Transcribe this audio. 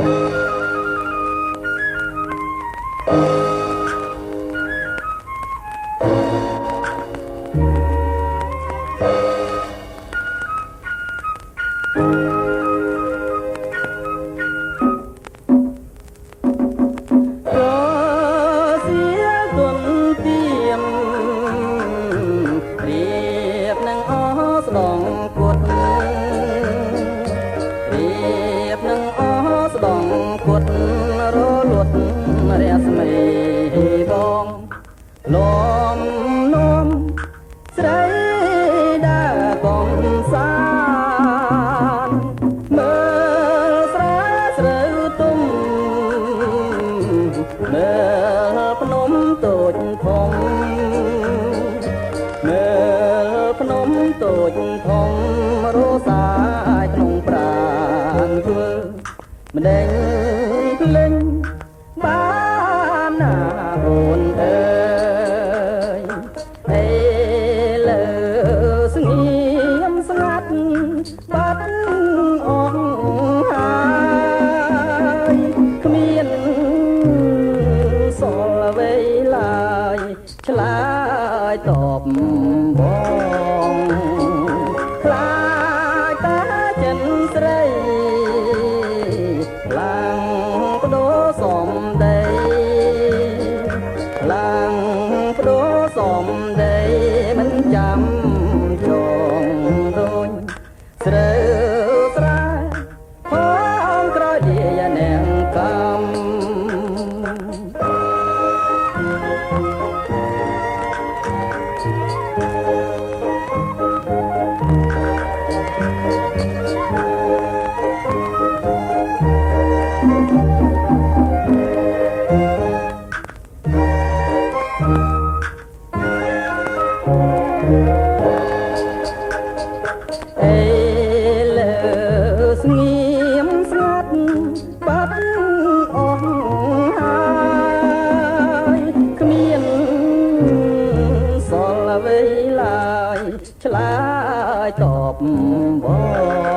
លំនំស្រីដើរកំសាន្តមើលស្រែស្រូវទុំមើលភ្នំតូចធំមើលភ្នំតូចធំរសាយក្នុងប្រាណធ្វើម្ដេចភ្លេងបានណាអូនអើយអេលើស្ងៀមស្ងាត់បាត់អស់ហើយគ្មានសល់អ្វីឡើយឆ្លើយតបបងខ្លាចតាចិនស្រីខ្លាំងបដូរសំដីខ្លាំងបដូរសំដីមិនចាំចងដូចស្រូវស្រែផងក្រោយលានាងកំអេលើស្ងៀមស្ងាត់បាត់អស់ហើយគ្មានសល់អ្វីឡើយឆ្លើយតបបង